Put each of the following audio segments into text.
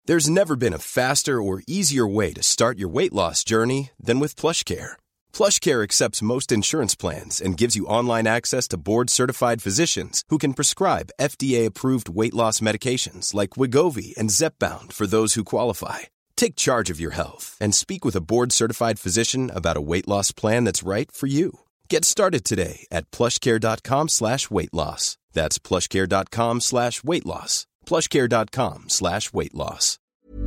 There's never been a faster or easier way to start your weight loss journey than with PlushCare. PlushCare accepts most insurance plans and gives you online access to board-certified physicians who can prescribe FDA-approved weight loss medications like Wegovy and Zepbound for those who qualify. Take charge of your health and speak with a board-certified physician about a weight loss plan that's right for you. Get started today at plushcare.com/weight loss. That's plushcare.com/weight loss. plushcare.com/weight loss.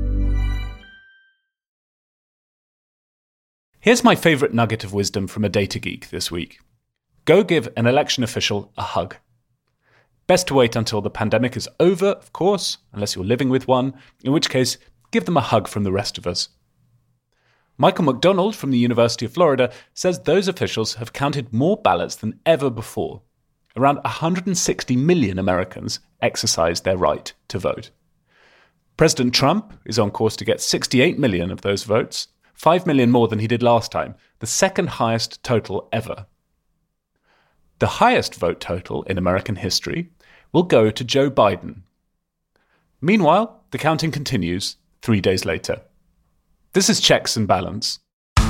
Here's my favourite nugget of wisdom from a data geek this week. Go give an election official a hug. Best to wait until the pandemic is over, of course, unless you're living with one, in which case, give them a hug from the rest of us. Michael McDonald from the University of Florida says those officials have counted more ballots than ever before. Around 160 million Americans exercised their right to vote. President Trump is on course to get 68 million of those votes, 5 million more than he did last time, the second highest total ever. The highest vote total in American history will go to Joe Biden. Meanwhile, the counting continues 3 days later. This is Checks and Balance.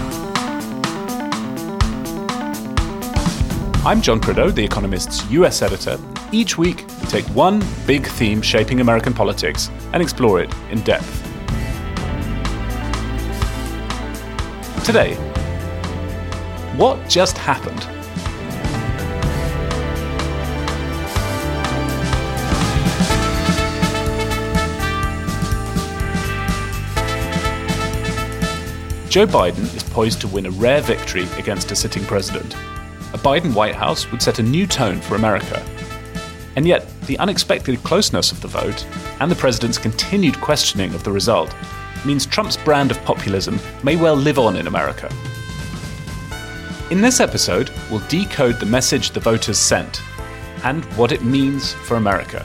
I'm John Prideaux, The Economist's US editor. Each week, we take one big theme shaping American politics and explore it in depth. Today, what just happened? Joe Biden is poised to win a rare victory against a sitting president. A Biden White House would set a new tone for America. And yet, the unexpected closeness of the vote and the president's continued questioning of the result means Trump's brand of populism may well live on in America. In this episode, we'll decode the message the voters sent and what it means for America.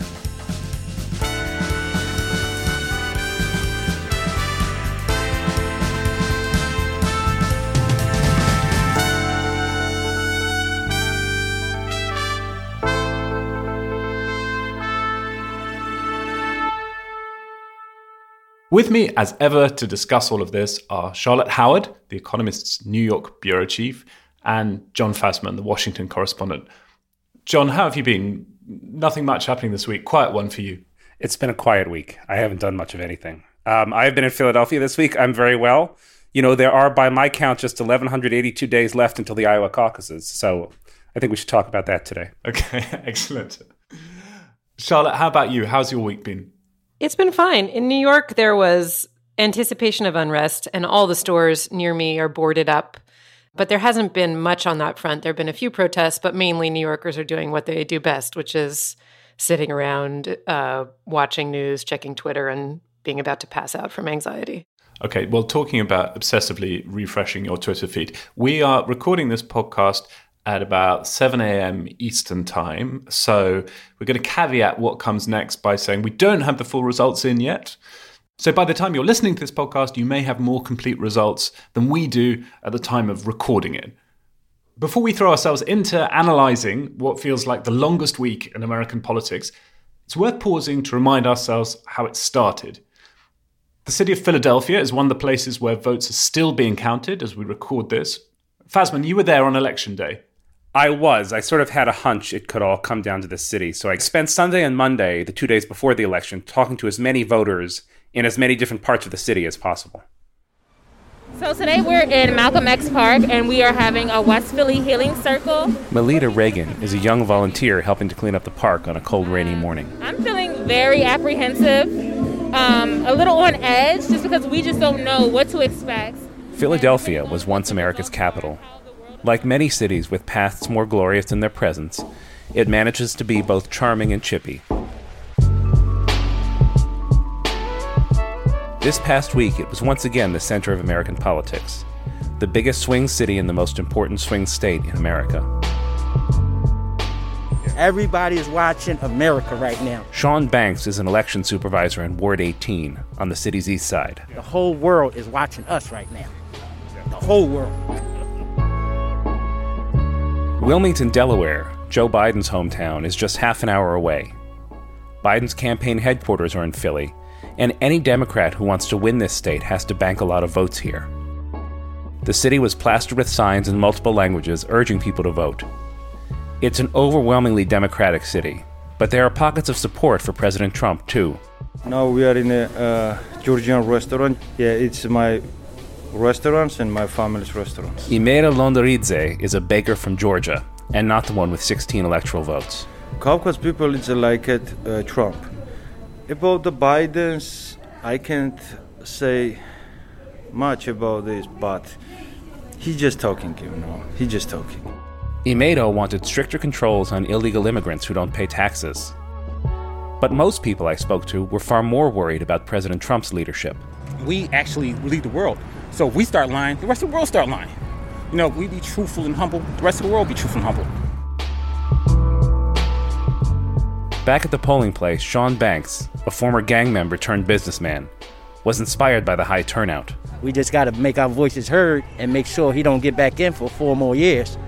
With me, as ever, to discuss all of this are Charlotte Howard, The Economist's New York bureau chief, and Jon Fasman, the Washington correspondent. John, how have you been? Nothing much happening this week. Quiet one for you. It's been a quiet week. I haven't done much of anything. I've been in Philadelphia this week. I'm very well. You know, there are, by my count, just 1,182 days left until the Iowa caucuses. So I think we should talk about that today. Okay, excellent. Charlotte, how about you? How's your week been? It's been fine. In New York, there was anticipation of unrest, and all the stores near me are boarded up. But there hasn't been much on that front. There have been a few protests, but mainly New Yorkers are doing what they do best, which is sitting around, watching news, checking Twitter, and being about to pass out from anxiety. Okay, well, talking about obsessively refreshing your Twitter feed, we are recording this podcast at about 7 a.m. Eastern time. So we're going to caveat what comes next by saying we don't have the full results in yet. So by the time you're listening to this podcast, you may have more complete results than we do at the time of recording it. Before we throw ourselves into analysing what feels like the longest week in American politics, it's worth pausing to remind ourselves how it started. The city of Philadelphia is one of the places where votes are still being counted as we record this. Fasman, you were there on election day. I was. I sort of had a hunch it could all come down to this city. So I spent Sunday and Monday, the 2 days before the election, talking to as many voters in as many different parts of the city as possible. So today we're in Malcolm X Park and we are having a West Philly Healing Circle. Melita Reagan is a young volunteer helping to clean up the park on a cold, rainy morning. I'm feeling very apprehensive, a little on edge, just because we just don't know what to expect. Philadelphia was once America's capital. Like many cities with pasts more glorious than their presence, it manages to be both charming and chippy. This past week, it was once again the center of American politics, the biggest swing city in the most important swing state in America. Everybody is watching America right now. Sean Banks is an election supervisor in Ward 18 on the city's east side. The whole world is watching us right now. The whole world. Wilmington, Delaware, Joe Biden's hometown, is just half an hour away. Biden's campaign headquarters are in Philly, And any Democrat who wants to win this state has to bank a lot of votes here. The city was plastered with signs in multiple languages urging people to vote. It's an overwhelmingly Democratic city, but there are pockets of support for President Trump, too. Now we are in a Georgian restaurant. Yeah, it's my restaurants and my family's restaurants. Imeira Londoridze is a baker from Georgia, and not the one with 16 electoral votes. Caucasus people, it's like Trump. About the Bidens, I can't say much about this, but he's just talking, He's just talking. Imeira wanted stricter controls on illegal immigrants who don't pay taxes. But most people I spoke to were far more worried about President Trump's leadership. We actually lead the world. So if we start lying, the rest of the world start lying. We be truthful and humble, the rest of the world be truthful and humble. Back at the polling place, Sean Banks, a former gang member turned businessman, was inspired by the high turnout. We just got to make our voices heard and make sure he don't get back in for 4 more years.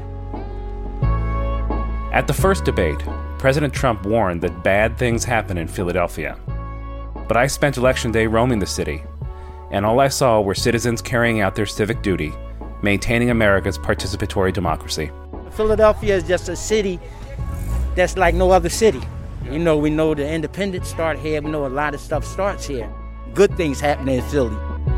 At the first debate, President Trump warned that bad things happen in Philadelphia. But I spent Election Day roaming the city, and all I saw were citizens carrying out their civic duty, maintaining America's participatory democracy. Philadelphia is just a city that's like no other city. We know the independents start here. We know a lot of stuff starts here. Good things happen in Philly.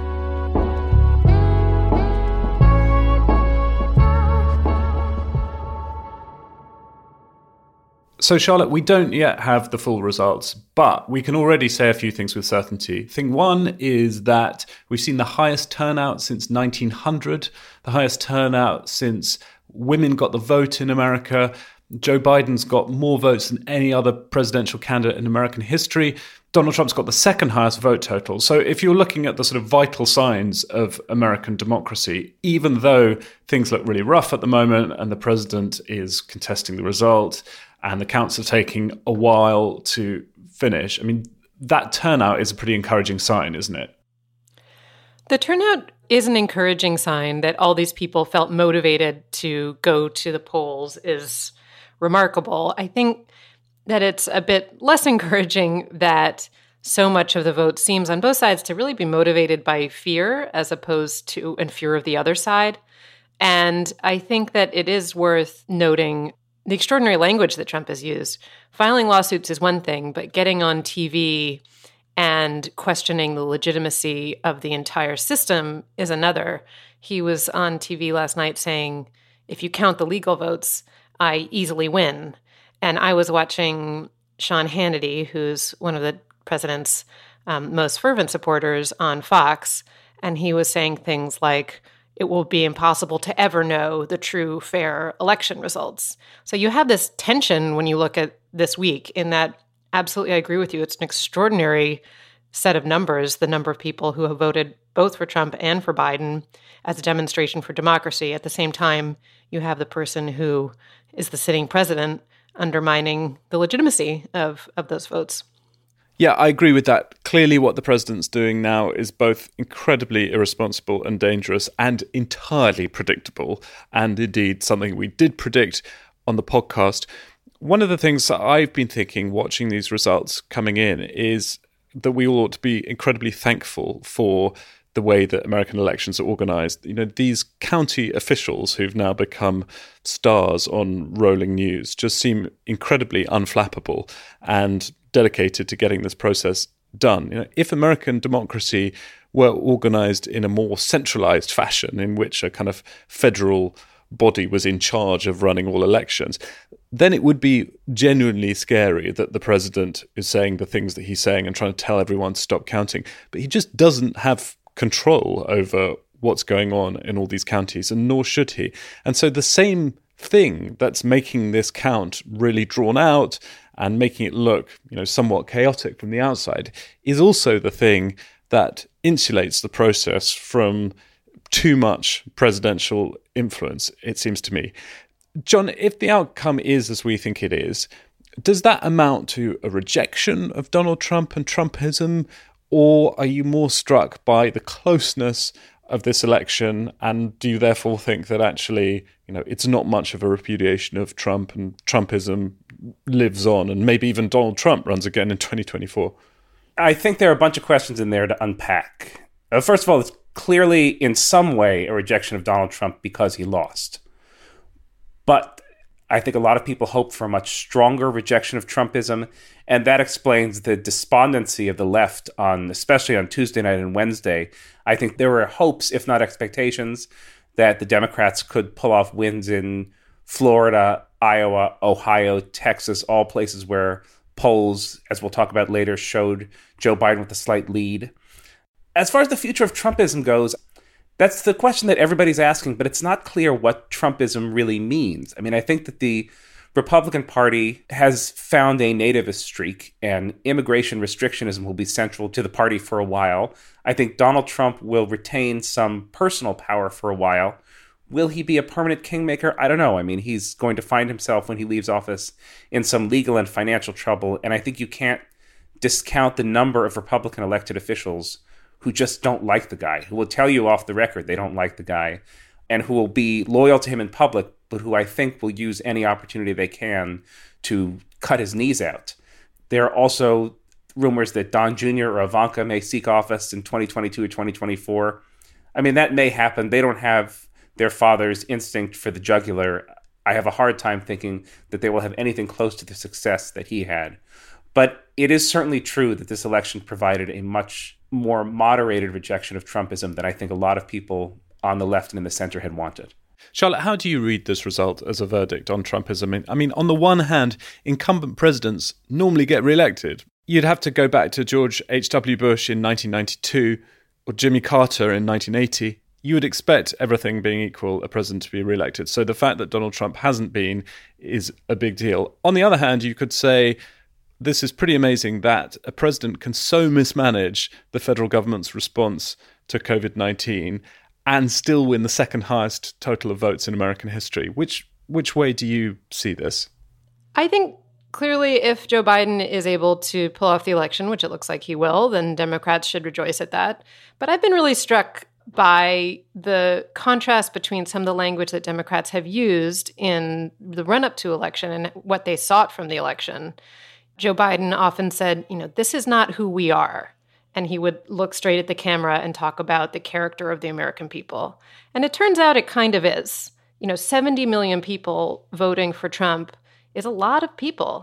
So, Charlotte, we don't yet have the full results, but we can already say a few things with certainty. Thing one is that we've seen the highest turnout since 1900, the highest turnout since women got the vote in America. Joe Biden's got more votes than any other presidential candidate in American history. Donald Trump's got the second highest vote total. So if you're looking at the sort of vital signs of American democracy, even though things look really rough at the moment and the president is contesting the result and the counts are taking a while to finish, I mean, that turnout is a pretty encouraging sign, isn't it? The turnout is an encouraging sign. That all these people felt motivated to go to the polls is remarkable. I think that it's a bit less encouraging that so much of the vote seems on both sides to really be motivated by fear as opposed to and fear of the other side. And I think that it is worth noting the extraordinary language that Trump has used. Filing lawsuits is one thing, but getting on TV and questioning the legitimacy of the entire system is another. He was on TV last night saying, if you count the legal votes, I easily win. And I was watching Sean Hannity, who's one of the president's most fervent supporters on Fox, and he was saying things like, it will be impossible to ever know the true, fair election results. So you have this tension when you look at this week in that, absolutely, I agree with you, it's an extraordinary set of numbers, the number of people who have voted both for Trump and for Biden as a demonstration for democracy. At the same time, you have the person who is the sitting president undermining the legitimacy of those votes. Yeah, I agree with that. Clearly what the president's doing now is both incredibly irresponsible and dangerous and entirely predictable, and indeed something we did predict on the podcast. One of the things that I've been thinking watching these results coming in is that we all ought to be incredibly thankful for the way that American elections are organized. You know, these county officials who've now become stars on rolling news just seem incredibly unflappable and dedicated to getting this process done. You know, if American democracy were organized in a more centralized fashion, in which a kind of federal body was in charge of running all elections, then it would be genuinely scary that the president is saying the things that he's saying and trying to tell everyone to stop counting. But he just doesn't have control over what's going on in all these counties, and nor should he. And so the same thing that's making this count really drawn out and making it look, you know, somewhat chaotic from the outside is also the thing that insulates the process from too much presidential influence, it seems to me. John, if the outcome is as we think it is, does that amount to a rejection of Donald Trump and Trumpism, or are you more struck by the closeness of this election, and do you therefore think that actually, you know, it's not much of a repudiation of Trump and Trumpism lives on, and maybe even Donald Trump runs again in 2024? I think there are a bunch of questions in there to unpack. First of all, it's clearly in some way a rejection of Donald Trump because he lost. But I think a lot of people hope for a much stronger rejection of Trumpism, and that explains the despondency of the left especially on Tuesday night and Wednesday. I think there were hopes, if not expectations, that the Democrats could pull off wins in Florida, Iowa, Ohio, Texas, all places where polls, as we'll talk about later, showed Joe Biden with a slight lead. As far as the future of Trumpism goes, that's the question that everybody's asking, but it's not clear what Trumpism really means. I mean, I think that the Republican Party has found a nativist streak, and immigration restrictionism will be central to the party for a while. I think Donald Trump will retain some personal power for a while. Will he be a permanent kingmaker? I don't know. I mean, he's going to find himself when he leaves office in some legal and financial trouble, and I think you can't discount the number of Republican elected officials who just don't like the guy, who will tell you off the record they don't like the guy, and who will be loyal to him in public, but who I think will use any opportunity they can to cut his knees out. There are also rumors that Don Jr. or Ivanka may seek office in 2022 or 2024. I mean, that may happen. They don't have their father's instinct for the jugular. I have a hard time thinking that they will have anything close to the success that he had. But it is certainly true that this election provided a much more moderated rejection of Trumpism than I think a lot of people on the left and in the center had wanted. Charlotte, how do you read this result as a verdict on Trumpism? I mean, on the one hand, incumbent presidents normally get reelected. You'd have to go back to George H.W. Bush in 1992 or Jimmy Carter in 1980. You would expect, everything being equal, a president to be reelected. So the fact that Donald Trump hasn't been is a big deal. On the other hand, you could say this is pretty amazing that a president can so mismanage the federal government's response to COVID-19 and still win the second highest total of votes in American history. Which way do you see this? I think clearly if Joe Biden is able to pull off the election, which it looks like he will, then Democrats should rejoice at that. But I've been really struck by the contrast between some of the language that Democrats have used in the run-up to election and what they sought from the election. Joe Biden often said, this is not who we are. And he would look straight at the camera and talk about the character of the American people. And it turns out it kind of is. 70 million people voting for Trump is a lot of people.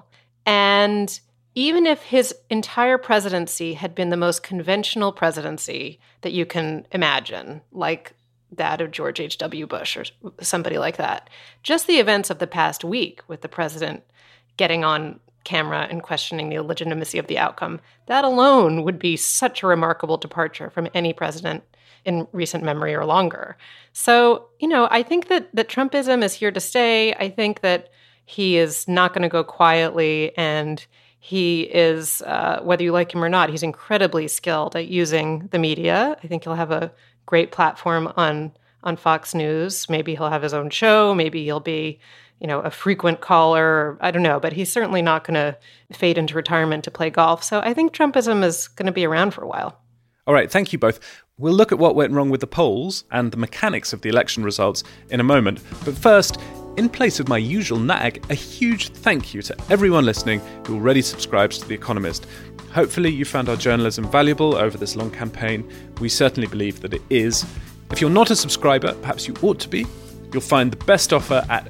And even if his entire presidency had been the most conventional presidency that you can imagine, like that of George H.W. Bush or somebody like that, just the events of the past week with the president getting on camera and questioning the legitimacy of the outcome, that alone would be such a remarkable departure from any president in recent memory or longer. So, I think that Trumpism is here to stay. I think that he is not going to go quietly, and he is, whether you like him or not, he's incredibly skilled at using the media. I think he'll have a great platform on Fox News. Maybe he'll have his own show. Maybe he'll be a frequent caller, I don't know, but he's certainly not going to fade into retirement to play golf. So I think Trumpism is going to be around for a while. All right, thank you both. We'll look at what went wrong with the polls and the mechanics of the election results in a moment. But first, in place of my usual nag, a huge thank you to everyone listening who already subscribes to The Economist. Hopefully you found our journalism valuable over this long campaign. We certainly believe that it is. If you're not a subscriber, perhaps you ought to be. You'll find the best offer at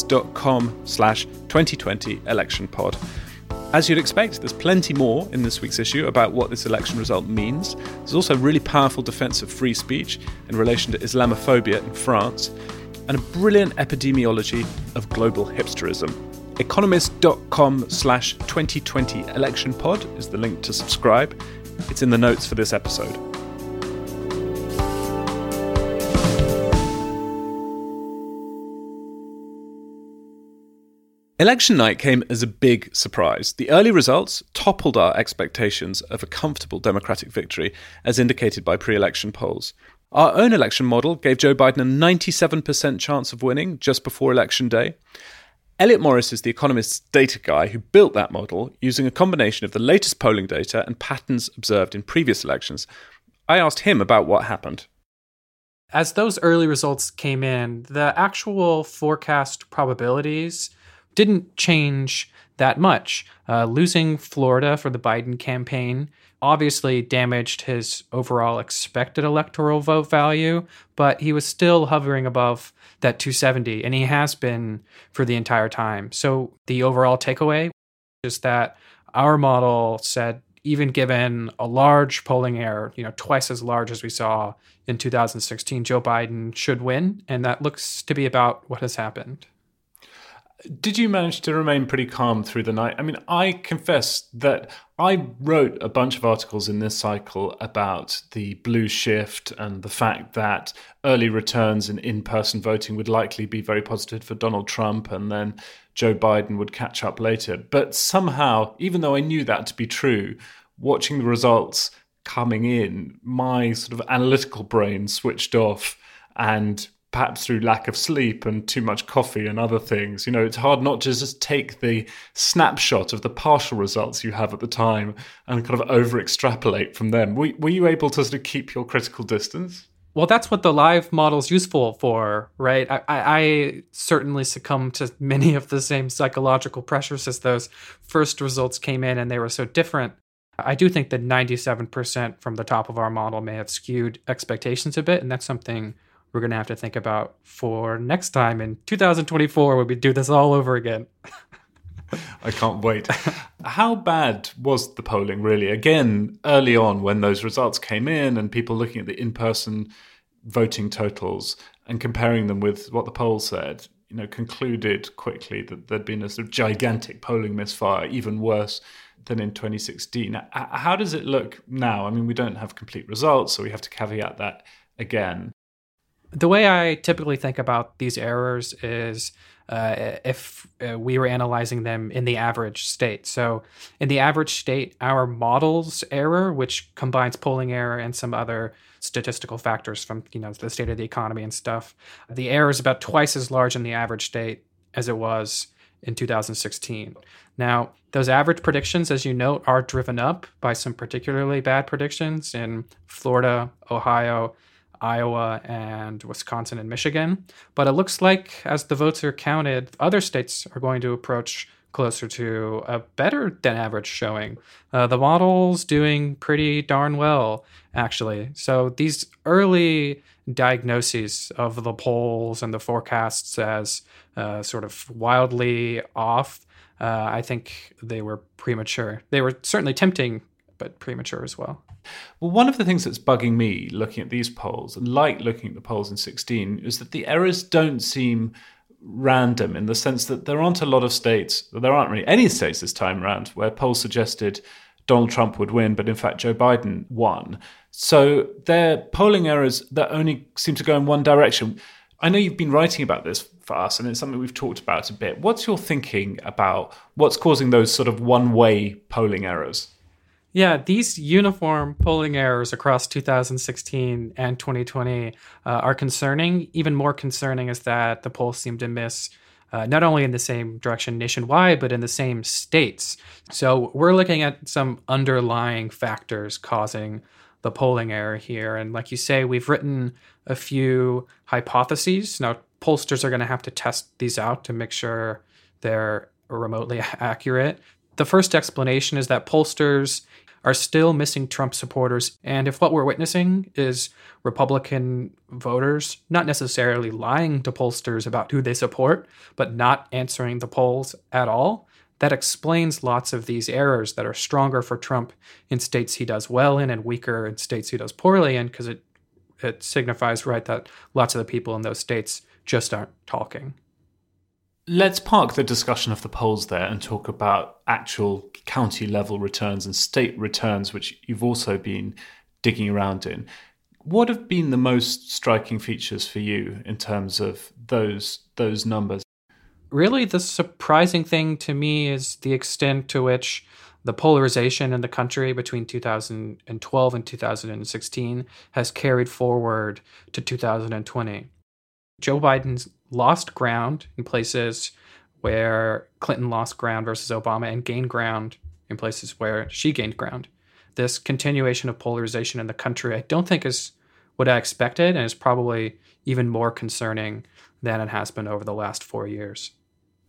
economist.com/2020electionpod. As you'd expect, there's plenty more in this week's issue about what this election result means. There's also a really powerful defense of free speech in relation to Islamophobia in France, and a brilliant epidemiology of global hipsterism. economist.com/2020electionpod is the link to subscribe. It's in the notes for this episode. Election night came as a big surprise. The early results toppled our expectations of a comfortable Democratic victory, as indicated by pre-election polls. Our own election model gave Joe Biden a 97% chance of winning just before Election Day. Elliot Morris is The Economist's data guy who built that model using a combination of the latest polling data and patterns observed in previous elections. I asked him about what happened. As those early results came in, the actual forecast probabilities didn't change that much. Losing Florida for the Biden campaign obviously damaged his overall expected electoral vote value, but he was still hovering above that 270, and he has been for the entire time. So the overall takeaway is that our model said, even given a large polling error, twice as large as we saw in 2016, Joe Biden should win, and that looks to be about what has happened. Did you manage to remain pretty calm through the night? I mean, I confess that I wrote a bunch of articles in this cycle about the blue shift and the fact that early returns in in-person voting would likely be very positive for Donald Trump, and then Joe Biden would catch up later. But somehow, even though I knew that to be true, watching the results coming in, my sort of analytical brain switched off, and perhaps through lack of sleep and too much coffee and other things, it's hard not to just take the snapshot of the partial results you have at the time and kind of over-extrapolate from them. Were you able to sort of keep your critical distance? Well, that's what the live model's useful for, right? I certainly succumbed to many of the same psychological pressures as those first results came in, and they were so different. I do think that 97% from the top of our model may have skewed expectations a bit, and that's something we're going to have to think about for next time in 2024 when we do this all over again. I can't wait. How bad was the polling, really? Again, early on when those results came in and people looking at the in-person voting totals and comparing them with what the poll said, concluded quickly that there'd been a sort of gigantic polling misfire, even worse than in 2016. How does it look now? I mean, we don't have complete results, so we have to caveat that again. The way I typically think about these errors is if we were analyzing them in the average state. So in the average state, our model's error, which combines polling error and some other statistical factors from the state of the economy and stuff, the error is about twice as large in the average state as it was in 2016. Now, those average predictions, as you note, are driven up by some particularly bad predictions in Florida, Ohio, Iowa, and Wisconsin and Michigan. But it looks like as the votes are counted, other states are going to approach closer to a better than average showing. The model's doing pretty darn well, actually. So these early diagnoses of the polls and the forecasts as sort of wildly off, I think they were premature. They were certainly tempting, but premature as well. Well, one of the things that's bugging me looking at these polls, and like looking at the polls in 16, is that the errors don't seem random in the sense that there aren't a lot of states, there aren't really any states this time around, where polls suggested Donald Trump would win, but in fact Joe Biden won. So they're polling errors that only seem to go in one direction. I know you've been writing about this for us, and it's something we've talked about a bit. What's your thinking about what's causing those sort of one-way polling errors? Yeah, these uniform polling errors across 2016 and 2020 are concerning. Even more concerning is that the polls seem to miss not only in the same direction nationwide, but in the same states. So we're looking at some underlying factors causing the polling error here. And like you say, we've written a few hypotheses. Now, pollsters are going to have to test these out to make sure they're remotely accurate. The first explanation is that pollsters are still missing Trump supporters. And if what we're witnessing is Republican voters not necessarily lying to pollsters about who they support, but not answering the polls at all, that explains lots of these errors that are stronger for Trump in states he does well in and weaker in states he does poorly in, because it signifies, right, that lots of the people in those states just aren't talking. Let's park the discussion of the polls there and talk about actual county level returns and state returns, which you've also been digging around in. What have been the most striking features for you in terms of those numbers? Really, the surprising thing to me is the extent to which the polarization in the country between 2012 and 2016 has carried forward to 2020. Joe Biden's lost ground in places where Clinton lost ground versus Obama and gained ground in places where she gained ground. This continuation of polarization in the country, I don't think is what I expected, and is probably even more concerning than it has been over the last 4 years.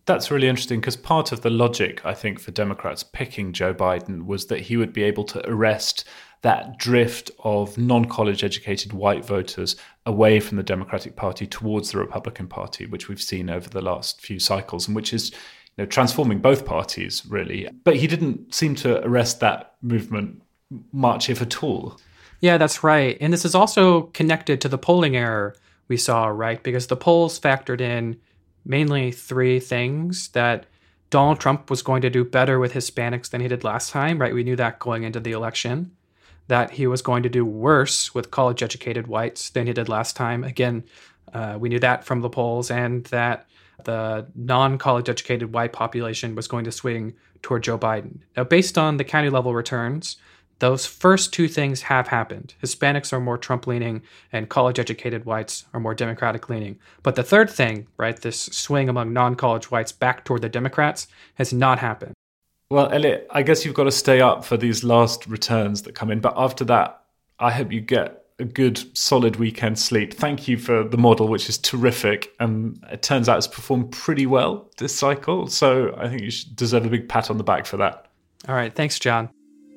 That's really interesting because part of the logic, I think, for Democrats picking Joe Biden was that he would be able to arrest that drift of non-college educated white voters away from the Democratic Party towards the Republican Party, which we've seen over the last few cycles and which is transforming both parties, really. But he didn't seem to arrest that movement much, if at all. Yeah, that's right. And this is also connected to the polling error we saw, right? Because the polls factored in mainly three things: that Donald Trump was going to do better with Hispanics than he did last time, right? We knew that going into the election. That he was going to do worse with college-educated whites than he did last time. Again, we knew that from the polls. And that the non-college educated white population was going to swing toward Joe Biden. Now, based on the county level returns, those first two things have happened. Hispanics are more Trump-leaning and college-educated whites are more Democratic-leaning. But the third thing, right, this swing among non-college whites back toward the Democrats has not happened. Well, Elliot, I guess you've got to stay up for these last returns that come in. But after that, I hope you get a good, solid weekend sleep. Thank you for the model, which is terrific. And it turns out it's performed pretty well this cycle. So I think you should deserve a big pat on the back for that. All right. Thanks, John.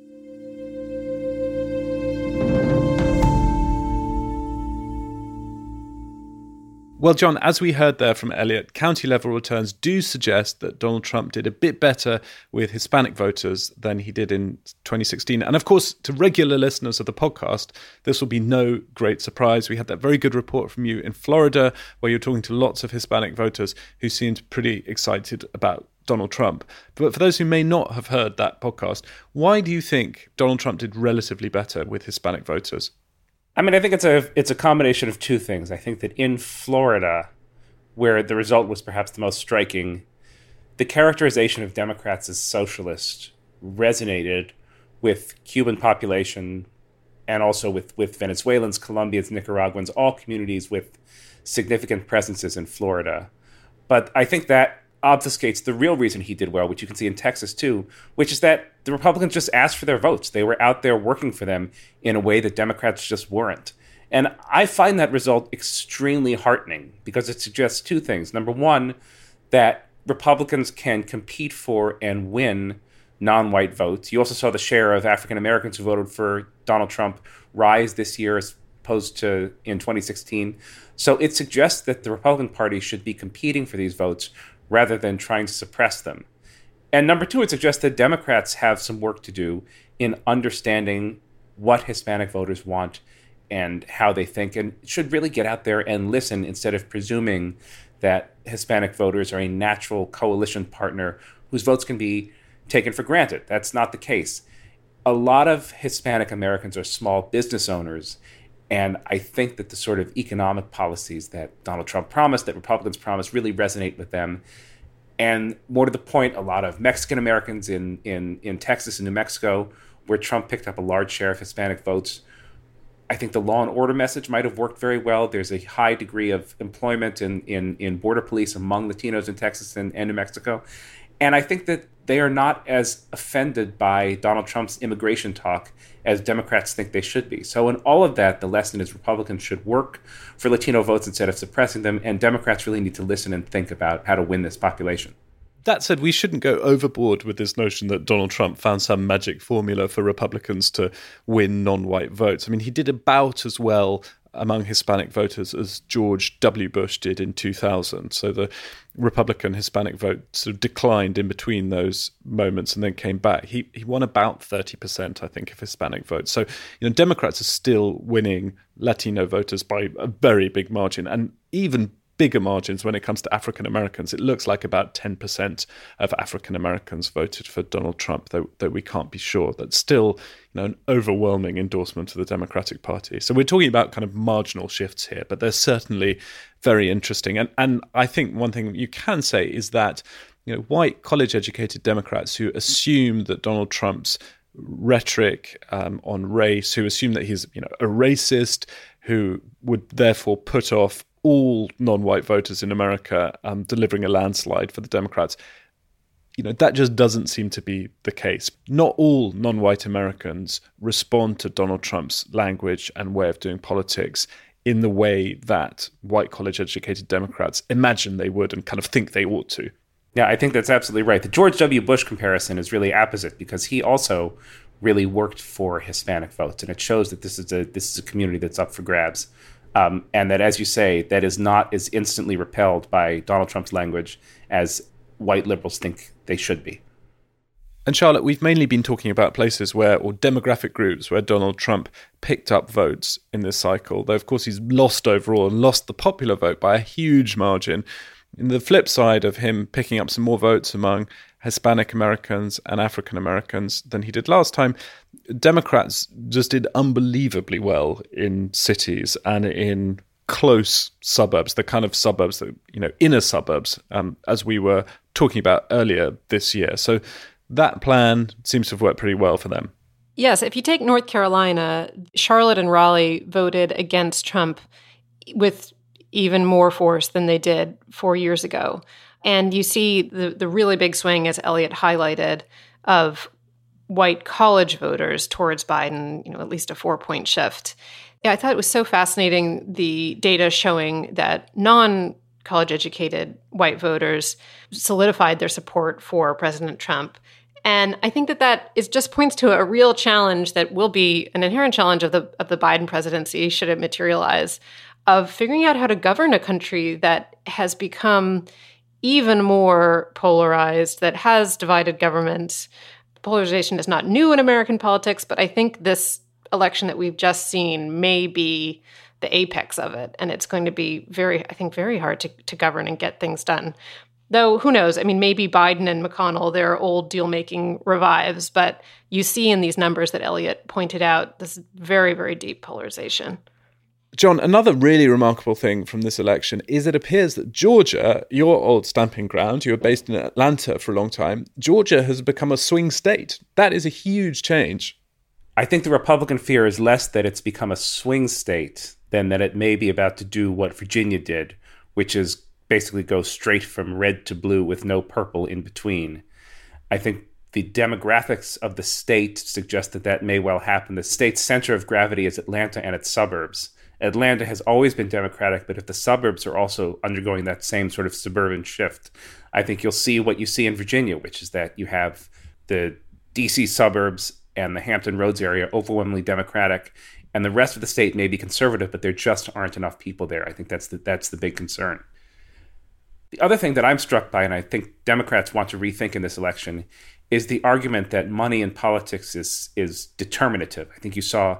Well, John, as we heard there from Elliot, county-level returns do suggest that Donald Trump did a bit better with Hispanic voters than he did in 2016. And of course, to regular listeners of the podcast, this will be no great surprise. We had that very good report from you in Florida, where you're talking to lots of Hispanic voters who seemed pretty excited about Donald Trump. But for those who may not have heard that podcast, why do you think Donald Trump did relatively better with Hispanic voters? I mean, I think it's a combination of two things. I think that in Florida, where the result was perhaps the most striking, the characterization of Democrats as socialist resonated with Cuban population and also with Venezuelans, Colombians, Nicaraguans, all communities with significant presences in Florida. But I think that obfuscates the real reason he did well, which you can see in Texas too, which is that the Republicans just asked for their votes. They were out there working for them in a way that Democrats just weren't. And I find that result extremely heartening because it suggests two things. Number one, that Republicans can compete for and win non-white votes. You also saw the share of African Americans who voted for Donald Trump rise this year as opposed to in 2016. So it suggests that the Republican Party should be competing for these votes rather than trying to suppress them. And number two, it suggests that Democrats have some work to do in understanding what Hispanic voters want and how they think, and should really get out there and listen instead of presuming that Hispanic voters are a natural coalition partner whose votes can be taken for granted. That's not the case. A lot of Hispanic Americans are small business owners, and I think that the sort of economic policies that Donald Trump promised, that Republicans promised, really resonate with them. And more to the point, a lot of Mexican Americans in Texas and New Mexico, where Trump picked up a large share of Hispanic votes. I think the law and order message might have worked very well. There's a high degree of employment in border police among Latinos in Texas and New Mexico. And I think that they are not as offended by Donald Trump's immigration talk as Democrats think they should be. So in all of that, the lesson is Republicans should work for Latino votes instead of suppressing them, and Democrats really need to listen and think about how to win this population. That said, we shouldn't go overboard with this notion that Donald Trump found some magic formula for Republicans to win non-white votes. I mean, he did about as well among Hispanic voters as George W. Bush did in 2000. So the Republican Hispanic vote sort of declined in between those moments and then came back. He won about 30%, I think, of Hispanic votes. So, Democrats are still winning Latino voters by a very big margin, and even bigger margins when it comes to African Americans. It looks like about 10% of African Americans voted for Donald Trump, though we can't be sure. That's still, an overwhelming endorsement of the Democratic Party. So we're talking about kind of marginal shifts here, but they're certainly very interesting. And I think one thing you can say is that, white college-educated Democrats who assume that Donald Trump's rhetoric on race, who assume that he's, a racist, who would therefore put off all non-white voters in America delivering a landslide for the Democrats, that just doesn't seem to be the case. Not all non-white Americans respond to Donald Trump's language and way of doing politics in the way that white college-educated Democrats imagine they would and kind of think they ought to. Yeah, I think that's absolutely right. The George W. Bush comparison is really apposite because he also really worked for Hispanic votes, and it shows that this is a community that's up for grabs, and that, as you say, that is not as instantly repelled by Donald Trump's language as white liberals think they should be. And Charlotte, we've mainly been talking about places or demographic groups where Donald Trump picked up votes in this cycle, though of course he's lost overall and lost the popular vote by a huge margin. In the flip side of him picking up some more votes among Hispanic Americans and African Americans than he did last time, Democrats just did unbelievably well in cities and in close suburbs, the kind of suburbs that, inner suburbs, as we were talking about earlier this year. So that plan seems to have worked pretty well for them. Yes, if you take North Carolina, Charlotte and Raleigh voted against Trump with even more force than they did 4 years ago. And you see the really big swing, as Elliot highlighted, of white college voters towards Biden, at least a 4-point shift. Yeah, I thought it was so fascinating, the data showing that non-college educated white voters solidified their support for President Trump. And I think that just points to a real challenge that will be an inherent challenge of the Biden presidency, should it materialize, of figuring out how to govern a country that has become even more polarized, that has divided government. Polarization is not new in American politics, but I think this election that we've just seen may be the apex of it. And it's going to be very hard to govern and get things done. Though, who knows? I mean, maybe Biden and McConnell, their old deal-making revives, but you see in these numbers that Elliot pointed out, this very, very deep polarization. John, another really remarkable thing from this election is it appears that Georgia, your old stamping ground, you were based in Atlanta for a long time, Georgia has become a swing state. That is a huge change. I think the Republican fear is less that it's become a swing state than that it may be about to do what Virginia did, which is basically go straight from red to blue with no purple in between. I think the demographics of the state suggest that may well happen. The state's center of gravity is Atlanta and its suburbs. Atlanta has always been Democratic, but if the suburbs are also undergoing that same sort of suburban shift, I think you'll see what you see in Virginia, which is that you have the D.C. suburbs and the Hampton Roads area overwhelmingly Democratic, and the rest of the state may be conservative, but there just aren't enough people there. I think that's the big concern. The other thing that I'm struck by, and I think Democrats want to rethink in this election, is the argument that money in politics is determinative. I think you saw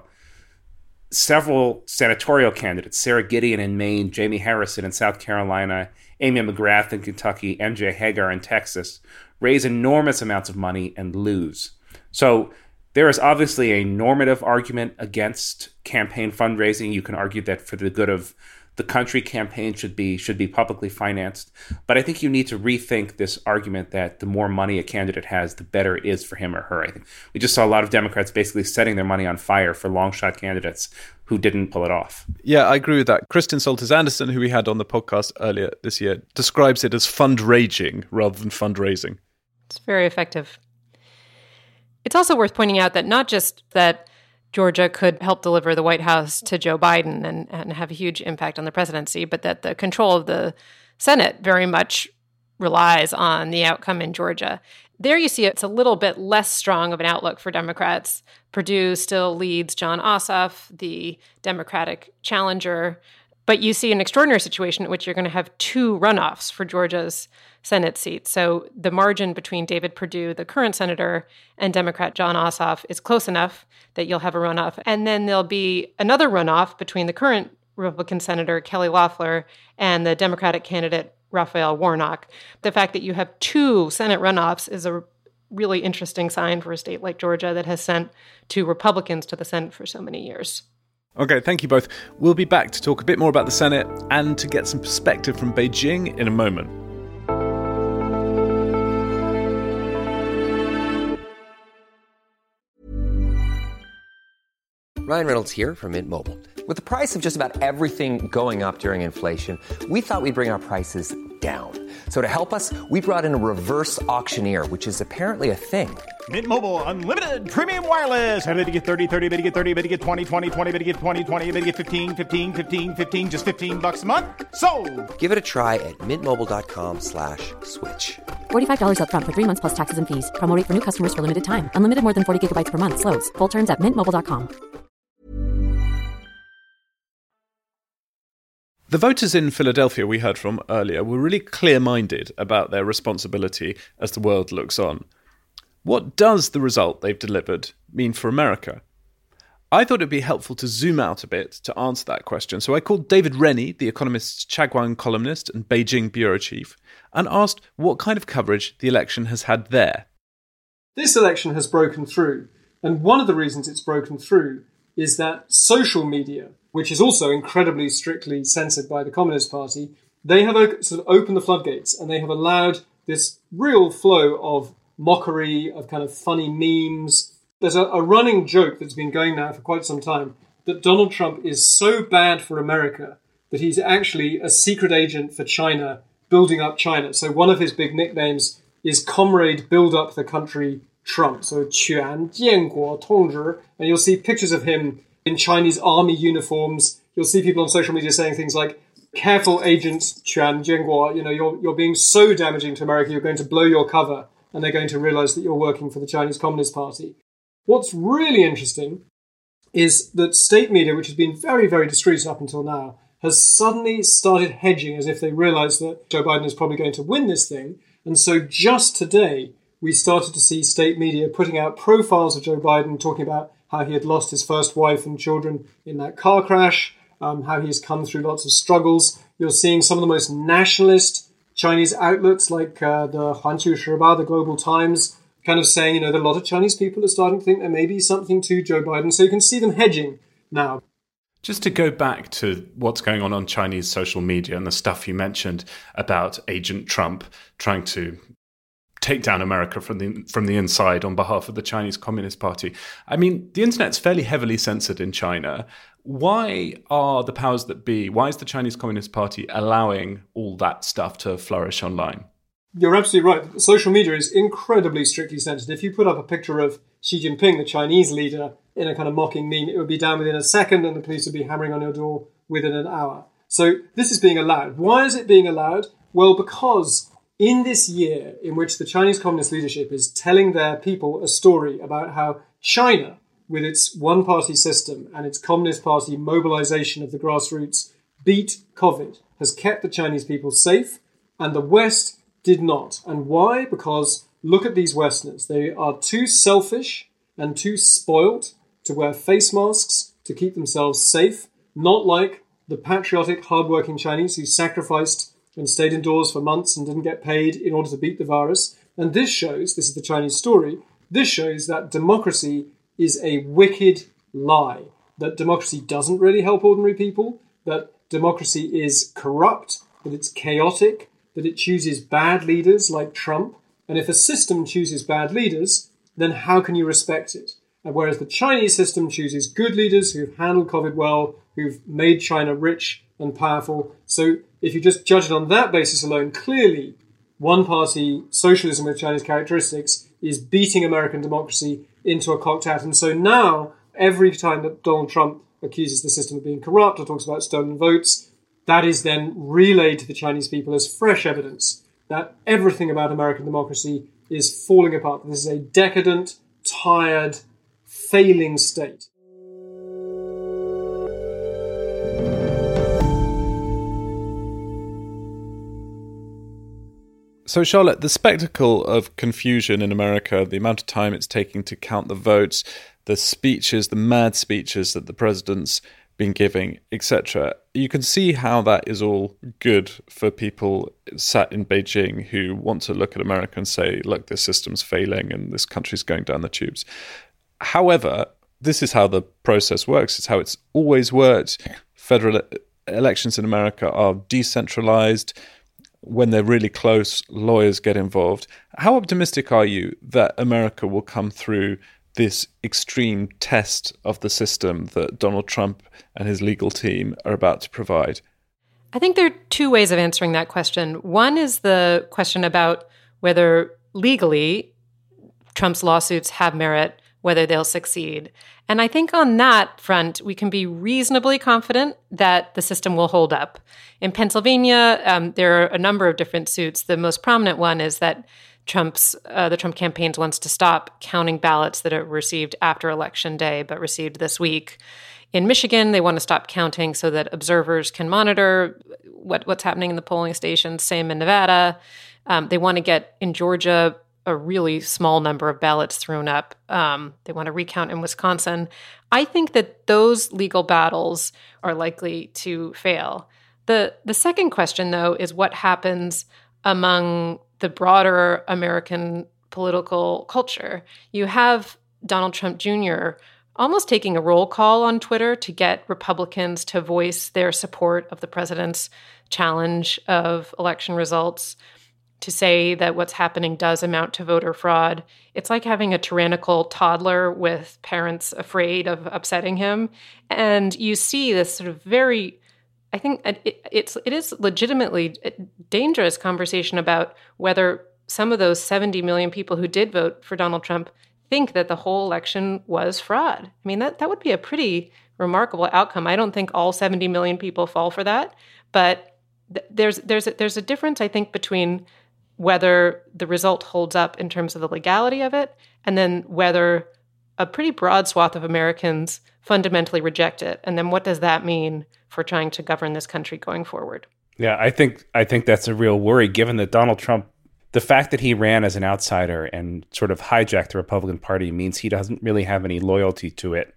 several senatorial candidates, Sarah Gideon in Maine, Jamie Harrison in South Carolina, Amy McGrath in Kentucky, MJ Hagar in Texas, raise enormous amounts of money and lose. So there is obviously a normative argument against campaign fundraising. You can argue that for the good of the country, campaign should be publicly financed. But I think you need to rethink this argument that the more money a candidate has, the better it is for him or her. I think we just saw a lot of Democrats basically setting their money on fire for long shot candidates who didn't pull it off. Yeah, I agree with that. Kristen Salters Anderson, who we had on the podcast earlier this year, describes it as fundraising rather than fundraising. It's very effective. It's also worth pointing out that not just that Georgia could help deliver the White House to Joe Biden and have a huge impact on the presidency, but that the control of the Senate very much relies on the outcome in Georgia. There you see it's a little bit less strong of an outlook for Democrats. Perdue still leads Jon Ossoff, the Democratic challenger, but you see an extraordinary situation in which you're going to have two runoffs for Georgia's Senate seat. So the margin between David Perdue, the current senator, and Democrat Jon Ossoff is close enough that you'll have a runoff. And then there'll be another runoff between the current Republican senator, Kelly Loeffler, and the Democratic candidate, Raphael Warnock. The fact that you have two Senate runoffs is a really interesting sign for a state like Georgia that has sent two Republicans to the Senate for so many years. Okay, thank you both. We'll be back to talk a bit more about the Senate and to get some perspective from Beijing in a moment. Ryan Reynolds here from Mint Mobile. With the price of just about everything going up during inflation, we thought we'd bring our prices down. So to help us, we brought in a reverse auctioneer, which is apparently a thing. Mint Mobile Unlimited Premium Wireless. How to get 30, 30, bit to get 30, bit to get 20, 20, 20, bit to get 20, 20, bit to get 15, 15, 15, 15, just $15 a month? Sold! Give it a try at mintmobile.com/switch. $45 up front for 3 months plus taxes and fees. Promo rate for new customers for limited time. Unlimited more than 40 gigabytes per month. Slows full terms at mintmobile.com. The voters in Philadelphia we heard from earlier were really clear-minded about their responsibility as the world looks on. What does the result they've delivered mean for America? I thought it'd be helpful to zoom out a bit to answer that question, so I called David Rennie, the Economist's Chagwang columnist and Beijing bureau chief, and asked what kind of coverage the election has had there. This election has broken through, and one of the reasons it's broken through is that social media, which is also incredibly strictly censored by the Communist Party, they have sort of opened the floodgates and they have allowed this real flow of mockery, of kind of funny memes. There's a running joke that's been going now for quite some time that Donald Trump is so bad for America that he's actually a secret agent for China, building up China. So one of his big nicknames is Comrade Build Up the Country Trump. So 全建国同志. And you'll see pictures of him in Chinese army uniforms. You'll see people on social media saying things like, careful agent Chuan Jianguo, you're being so damaging to America, you're going to blow your cover, and they're going to realize that you're working for the Chinese Communist Party. What's really interesting is that state media, which has been very, very discreet up until now, has suddenly started hedging as if they realize that Joe Biden is probably going to win this thing. And so just today, we started to see state media putting out profiles of Joe Biden, talking about how he had lost his first wife and children in that car crash, how he's come through lots of struggles. You're seeing some of the most nationalist Chinese outlets like the Huanqiu Shiba, the Global Times, kind of saying, that a lot of Chinese people are starting to think there may be something to Joe Biden. So you can see them hedging now. Just to go back to what's going on Chinese social media and the stuff you mentioned about Agent Trump trying to take down America from the inside on behalf of the Chinese Communist Party. I mean, the internet's fairly heavily censored in China. Why are the powers that be, why is the Chinese Communist Party allowing all that stuff to flourish online? You're absolutely right. Social media is incredibly strictly censored. If you put up a picture of Xi Jinping, the Chinese leader, in a kind of mocking meme, it would be down within a second and the police would be hammering on your door within an hour. So this is being allowed. Why is it being allowed? Well, because in this year in which the Chinese Communist leadership is telling their people a story about how China, with its one-party system and its Communist Party mobilization of the grassroots, beat COVID, has kept the Chinese people safe, and the West did not. And why? Because look at these Westerners. They are too selfish and too spoilt to wear face masks to keep themselves safe, not like the patriotic, hardworking Chinese who sacrificed and stayed indoors for months and didn't get paid in order to beat the virus. And this is the Chinese story, this shows that democracy is a wicked lie, that democracy doesn't really help ordinary people, that democracy is corrupt, that it's chaotic, that it chooses bad leaders like Trump. And if a system chooses bad leaders, then how can you respect it? And whereas the Chinese system chooses good leaders who've handled COVID well, who've made China rich and powerful. So if you just judge it on that basis alone, clearly one-party socialism with Chinese characteristics is beating American democracy into a cocked hat. And so now, every time that Donald Trump accuses the system of being corrupt or talks about stolen votes, that is then relayed to the Chinese people as fresh evidence that everything about American democracy is falling apart. This is a decadent, tired, failing state. So, Charlotte, the spectacle of confusion in America, the amount of time it's taking to count the votes, the speeches, the mad speeches that the president's been giving, etc., you can see how that is all good for people sat in Beijing who want to look at America and say, look, this system's failing and this country's going down the tubes. However, this is how the process works. It's how it's always worked. Federal elections in America are decentralized. When they're really close, lawyers get involved. How optimistic are you that America will come through this extreme test of the system that Donald Trump and his legal team are about to provide? I think there are two ways of answering that question. One is the question about whether legally Trump's lawsuits have merit, whether they'll succeed. And I think on that front, we can be reasonably confident that the system will hold up. In Pennsylvania, there are a number of different suits. The most prominent one is that the Trump campaign wants to stop counting ballots that are received after Election Day, but received this week. In Michigan, they want to stop counting so that observers can monitor what's happening in the polling stations. Same in Nevada. They want to get, in Georgia, a really small number of ballots thrown up. They want to recount in Wisconsin. I think that those legal battles are likely to fail. The second question, though, is what happens among the broader American political culture. You have Donald Trump Jr. almost taking a roll call on Twitter to get Republicans to voice their support of the president's challenge of election results, to say that what's happening does amount to voter fraud. It's like having a tyrannical toddler with parents afraid of upsetting him. And you see this sort of very, I think it is legitimately a dangerous conversation about whether some of those 70 million people who did vote for Donald Trump think that the whole election was fraud. I mean, that would be a pretty remarkable outcome. I don't think all 70 million people fall for that, but there's a difference, I think, between whether the result holds up in terms of the legality of it, and then whether a pretty broad swath of Americans fundamentally reject it. And then what does that mean for trying to govern this country going forward? Yeah, I think that's a real worry, given that Donald Trump, the fact that he ran as an outsider and sort of hijacked the Republican Party means he doesn't really have any loyalty to it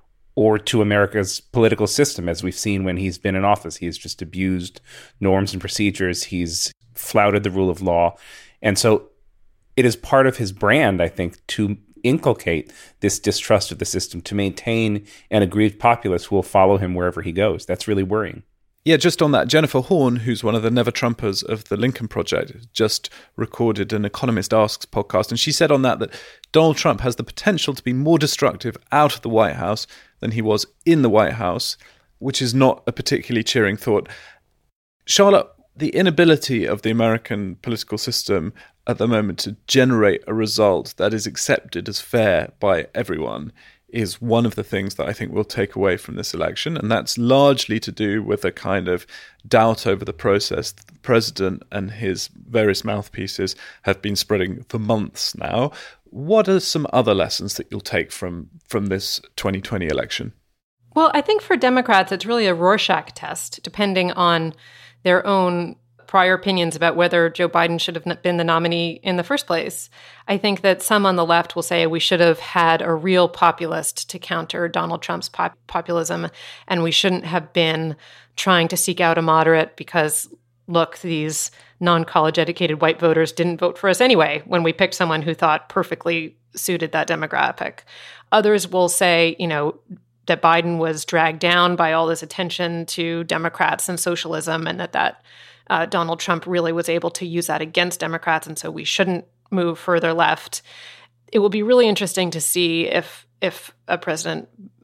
or to America's political system, as we've seen when he's been in office. He's just abused norms and procedures. He's flouted the rule of law. And so it is part of his brand, I think, to inculcate this distrust of the system, to maintain an aggrieved populace who will follow him wherever he goes. That's really worrying. Yeah, just on that, Jennifer Horn, who's one of the Never Trumpers of the Lincoln Project, just recorded an Economist Asks podcast, and she said on that Donald Trump has the potential to be more destructive out of the White House than he was in the White House, which is not a particularly cheering thought. Charlotte, the inability of the American political system at the moment to generate a result that is accepted as fair by everyone is one of the things that I think we'll take away from this election. And that's largely to do with a kind of doubt over the process that the president and his various mouthpieces have been spreading for months now. What are some other lessons that you'll take from this 2020 election? Well, I think for Democrats, it's really a Rorschach test, depending on their own prior opinions about whether Joe Biden should have been the nominee in the first place. I think that some on the left will say we should have had a real populist to counter Donald Trump's populism, and we shouldn't have been trying to seek out a moderate because, look, these non-college educated white voters didn't vote for us anyway when we picked someone who thought perfectly suited that demographic. Others will say, that Biden was dragged down by all this attention to Democrats and socialism, and that Donald Trump really was able to use that against Democrats, and so we shouldn't move further left. It will be really interesting to see if President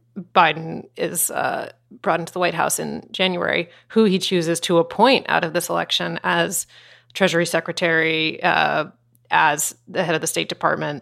Biden is brought into the White House in January, who he chooses to appoint out of this election as Treasury Secretary, as the head of the State Department.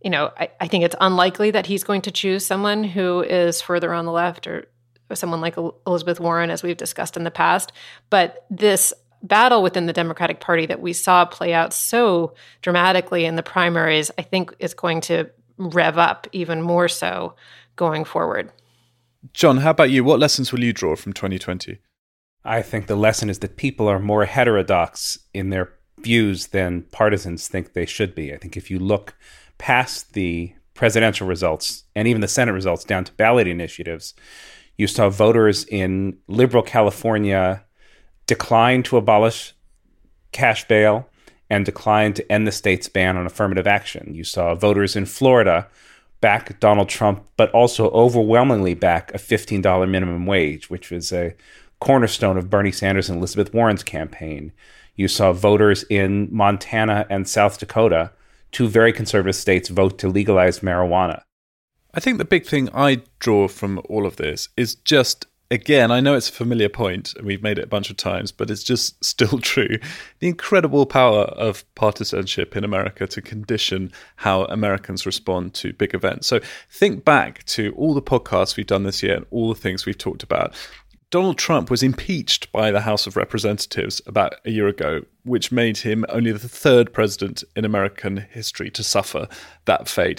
I think it's unlikely that he's going to choose someone who is further on the left or someone like Elizabeth Warren, as we've discussed in the past. But this battle within the Democratic Party that we saw play out so dramatically in the primaries, I think is going to rev up even more so going forward. John, how about you? What lessons will you draw from 2020? I think the lesson is that people are more heterodox in their views than partisans think they should be. I think if you look past the presidential results and even the Senate results down to ballot initiatives, you saw voters in liberal California decline to abolish cash bail and decline to end the state's ban on affirmative action. You saw voters in Florida back Donald Trump, but also overwhelmingly back a $15 minimum wage, which was a cornerstone of Bernie Sanders and Elizabeth Warren's campaign. You saw voters in Montana and South Dakota, two very conservative states, vote to legalize marijuana. I think the big thing I draw from all of this is just again, I know it's a familiar point, and we've made it a bunch of times, but it's just still true. The incredible power of partisanship in America to condition how Americans respond to big events. So think back to all the podcasts we've done this year and all the things we've talked about. Donald Trump was impeached by the House of Representatives about a year ago, which made him only the third president in American history to suffer that fate.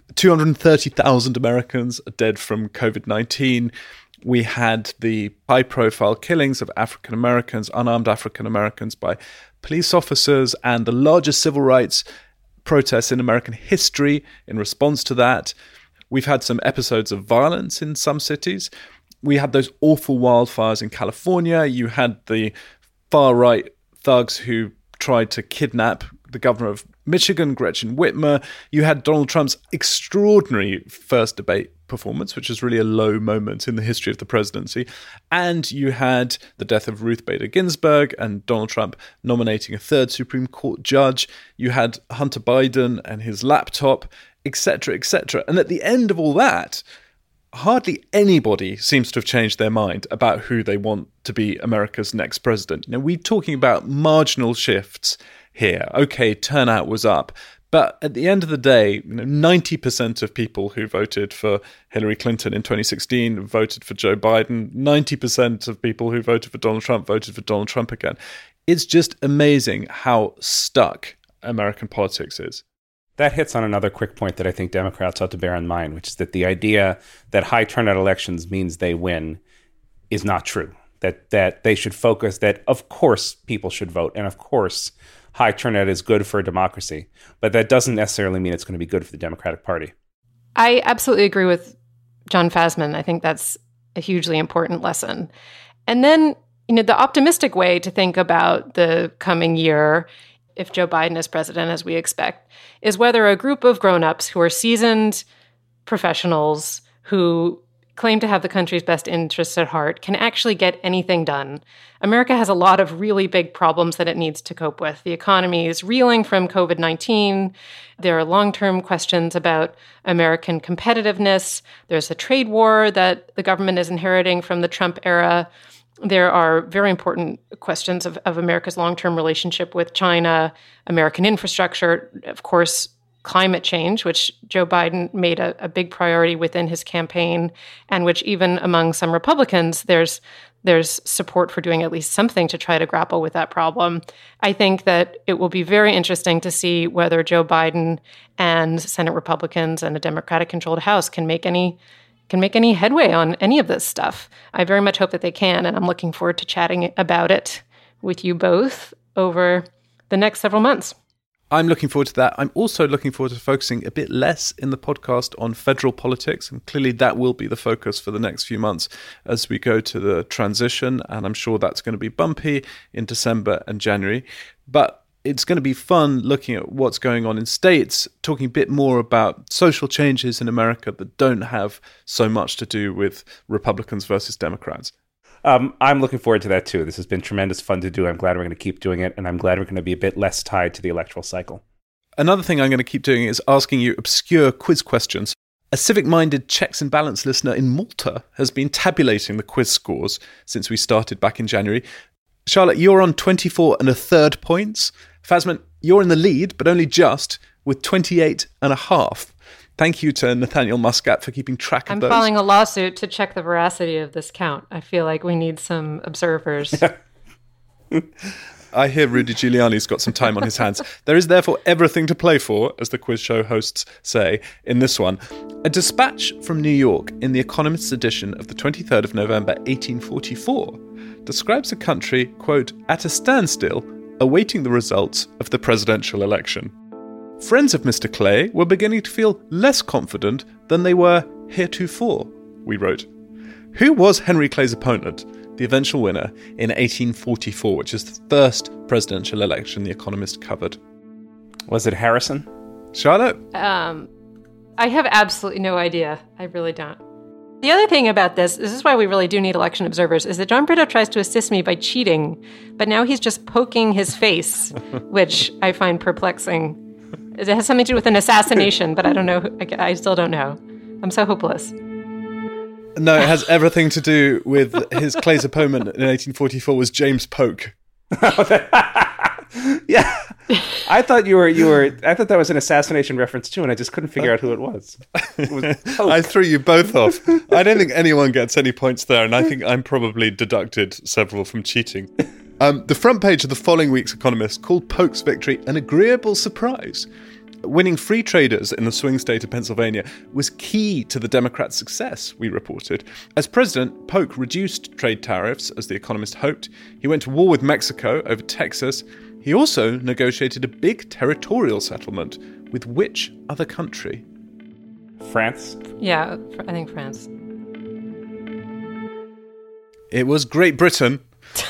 230,000 Americans are dead from COVID-19. We had the high-profile killings of African Americans, unarmed African Americans, by police officers, and the largest civil rights protests in American history in response to that. We've had some episodes of violence in some cities. We had those awful wildfires in California. You had the far-right thugs who tried to kidnap the governor of Michigan, Gretchen Whitmer. You had Donald Trump's extraordinary first debate performance, which is really a low moment in the history of the presidency. And you had the death of Ruth Bader Ginsburg and Donald Trump nominating a third Supreme Court judge. You had Hunter Biden and his laptop, etc., etc. And at the end of all that, hardly anybody seems to have changed their mind about who they want to be America's next president. Now, we're talking about marginal shifts here. Okay, turnout was up. But at the end of the day, 90% of people who voted for Hillary Clinton in 2016 voted for Joe Biden. 90% of people who voted for Donald Trump voted for Donald Trump again. It's just amazing how stuck American politics is. That hits on another quick point that I think Democrats ought to bear in mind, which is that the idea that high turnout elections means they win is not true. That they should focus that, of course, people should vote. And of course, high turnout is good for a democracy. But that doesn't necessarily mean it's going to be good for the Democratic Party. I absolutely agree with John Fasman. I think that's a hugely important lesson. And then, the optimistic way to think about the coming year, if Joe Biden is president, as we expect, is whether a group of grown-ups who are seasoned professionals who claim to have the country's best interests at heart can actually get anything done. America has a lot of really big problems that it needs to cope with. The economy is reeling from COVID-19. There are long-term questions about American competitiveness. There's a trade war that the government is inheriting from the Trump era. There are very important questions of America's long-term relationship with China, American infrastructure, of course, climate change, which Joe Biden made a big priority within his campaign, and which even among some Republicans, there's support for doing at least something to try to grapple with that problem. I think that it will be very interesting to see whether Joe Biden and Senate Republicans and a Democratic-controlled House can make any headway on any of this stuff. I very much hope that they can, and I'm looking forward to chatting about it with you both over the next several months. I'm looking forward to that. I'm also looking forward to focusing a bit less in the podcast on federal politics, and clearly that will be the focus for the next few months as we go to the transition, and I'm sure that's going to be bumpy in December and January. But it's going to be fun looking at what's going on in states, talking a bit more about social changes in America that don't have so much to do with Republicans versus Democrats. I'm looking forward to that too. This has been tremendous fun to do. I'm glad we're going to keep doing it, and I'm glad we're going to be a bit less tied to the electoral cycle. Another thing I'm going to keep doing is asking you obscure quiz questions. A civic-minded checks and balance listener in Malta has been tabulating the quiz scores since we started back in January. Charlotte, you're on 24 1/3 points. Fasman, you're in the lead, but only just, with 28 1/2. Thank you to Nathaniel Muscat for keeping track of those. I'm filing a lawsuit to check the veracity of this count. I feel like we need some observers. I hear Rudy Giuliani's got some time on his hands. There is therefore everything to play for, as the quiz show hosts say in this one. A dispatch from New York in The Economist's edition of the 23rd of November, 1844, describes a country, quote, at a standstill, awaiting the results of the presidential election. Friends of Mr. Clay were beginning to feel less confident than they were heretofore, we wrote. Who was Henry Clay's opponent, the eventual winner, in 1844, which is the first presidential election The Economist covered? Was it Harrison? Charlotte? I have absolutely no idea. I really don't. The other thing about this is why we really do need election observers, is that John Brito tries to assist me by cheating, but now he's just poking his face, which I find perplexing. It has something to do with an assassination, but I don't know. I still don't know. I'm so hopeless. No, it has everything to do with Clay's opponent in 1844 was James Polk. Yeah, I thought I thought that was an assassination reference too, and I just couldn't figure out who it was. I threw you both off. I don't think anyone gets any points there, and I think I'm probably deducted several from cheating. The front page of the following week's Economist called Polk's victory an agreeable surprise. Winning free traders in the swing state of Pennsylvania was key to the Democrats' success, we reported. As president, Polk reduced trade tariffs, as The Economist hoped. He went to war with Mexico over Texas. He also negotiated a big territorial settlement with which other country? France? Yeah, I think France. It was Great Britain.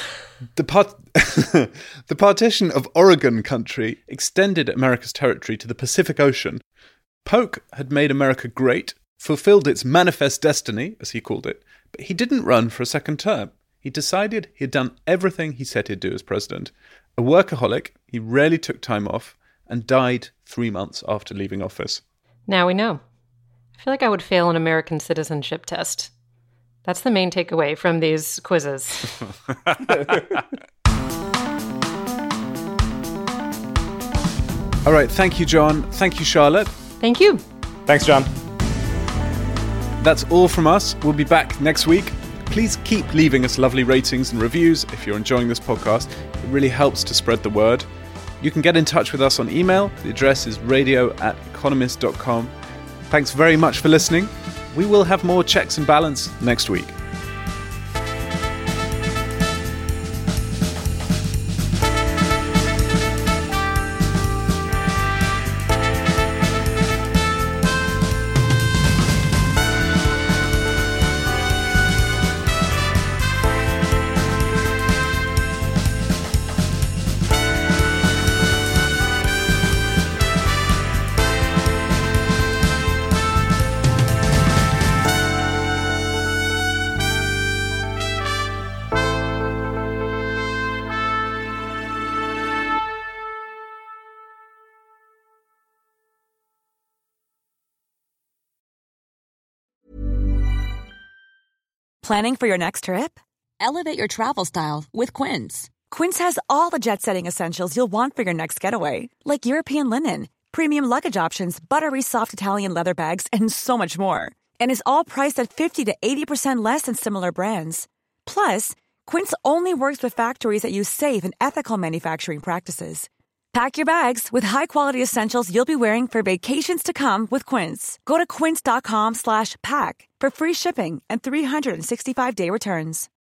The partition of Oregon country extended America's territory to the Pacific Ocean. Polk had made America great, fulfilled its manifest destiny, as he called it, but he didn't run for a second term. He decided he had done everything he said he'd do as president. A workaholic, he rarely took time off and died 3 months after leaving office. Now we know. I feel like I would fail an American citizenship test. That's the main takeaway from these quizzes. All right, thank you, John. Thank you, Charlotte. Thank you. Thanks, John. That's all from us. We'll be back next week. Please keep leaving us lovely ratings and reviews if you're enjoying this podcast. It really helps to spread the word. You can get in touch with us on email. The address is radio@economist.com. Thanks very much for listening. We will have more Checks and Balance next week. Planning for your next trip? Elevate your travel style with Quince. Quince has all the jet-setting essentials you'll want for your next getaway, like European linen, premium luggage options, buttery soft Italian leather bags, and so much more. And is all priced at 50 to 80% less than similar brands. Plus, Quince only works with factories that use safe and ethical manufacturing practices. Pack your bags with high-quality essentials you'll be wearing for vacations to come with Quince. Go to quince.com/pack for free shipping and 365-day returns.